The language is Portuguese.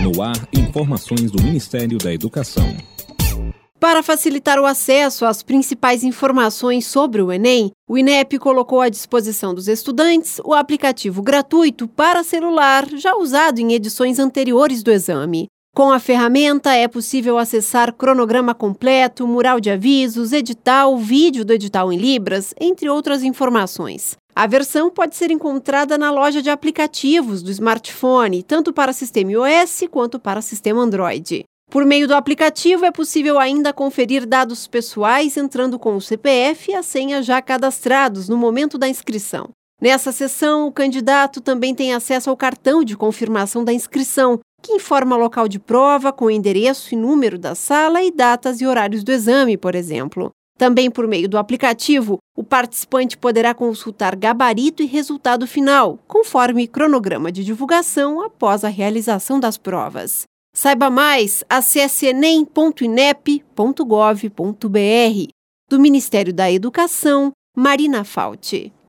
No ar, informações do Ministério da Educação. Para facilitar o acesso às principais informações sobre o Enem, o INEP colocou à disposição dos estudantes o aplicativo gratuito para celular, já usado em edições anteriores do exame. Com a ferramenta, é possível acessar cronograma completo, mural de avisos, edital, vídeo do edital em Libras, entre outras informações. A versão pode ser encontrada na loja de aplicativos do smartphone, tanto para sistema iOS quanto para sistema Android. Por meio do aplicativo, é possível ainda conferir dados pessoais entrando com o CPF e a senha já cadastrados no momento da inscrição. Nessa seção, o candidato também tem acesso ao cartão de confirmação da inscrição, que informa local de prova com endereço e número da sala e datas e horários do exame, por exemplo. Também por meio do aplicativo, o participante poderá consultar gabarito e resultado final, conforme cronograma de divulgação após a realização das provas. Saiba mais, acesse enem.inep.gov.br. Do Ministério da Educação, Marina Fauci.